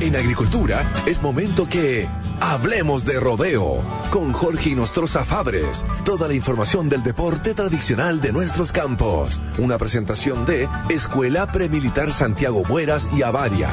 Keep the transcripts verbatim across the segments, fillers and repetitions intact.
En agricultura es momento que hablemos de rodeo con Jorge Inostroza Fabres. Toda la información del deporte tradicional de nuestros campos. Una presentación de Escuela Premilitar Santiago Bueras y Avaria.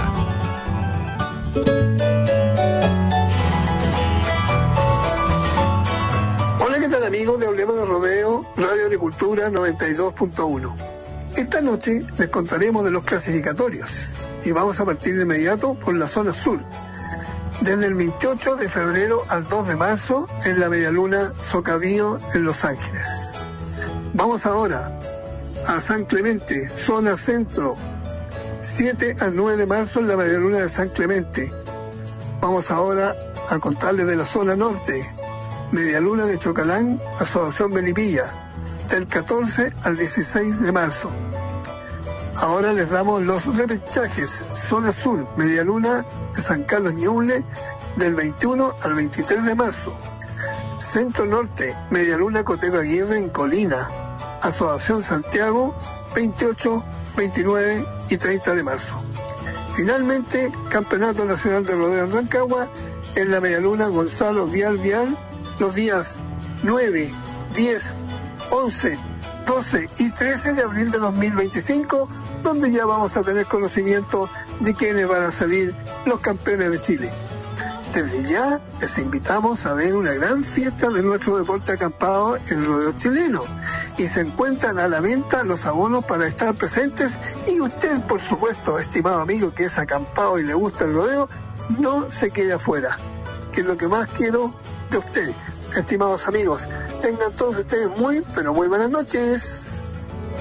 Hola, ¿qué tal amigos de Hablemos de Rodeo, Radio Agricultura noventa y dos punto uno? Esta noche les contaremos de los clasificatorios y vamos a partir de inmediato por la zona sur. Desde el veintiocho de febrero al dos de marzo en la Medialuna Socavio en Los Ángeles. Vamos ahora a San Clemente, zona centro, siete al nueve de marzo en la Medialuna de San Clemente. Vamos ahora a contarles de la zona norte, Medialuna de Chocalán, Asociación Melipilla, del catorce al dieciséis de marzo. Ahora les damos los repechajes. Zona sur, Medialuna de San Carlos Ñuble, del veintiuno al veintitrés de marzo. Centro norte, Medialuna Coteco Aguirre en Colina, Asociación Santiago, veintiocho, veintinueve y treinta de marzo. Finalmente, Campeonato Nacional de Rodeo en Rancagua, en la Medialuna Gonzalo Vial Vial, los días nueve, diez, once, doce y trece de abril de dos mil veinticinco, donde ya vamos a tener conocimiento de quiénes van a salir los campeones de Chile. Desde ya les invitamos a ver una gran fiesta de nuestro deporte acampado en el rodeo chileno, y se encuentran a la venta los abonos para estar presentes, y usted, por supuesto, estimado amigo que es acampado y le gusta el rodeo, no se quede afuera, que es lo que más quiero de usted. Estimados amigos, tengan todos ustedes muy, pero muy buenas noches.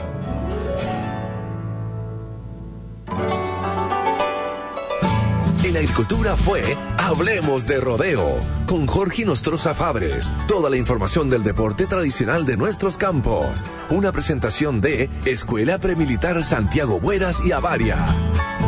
En agricultura fue Hablemos de Rodeo con Jorge Inostroza Fabres. Toda la información del deporte tradicional de nuestros campos. Una presentación de Escuela Premilitar Santiago Bueras y Avaria.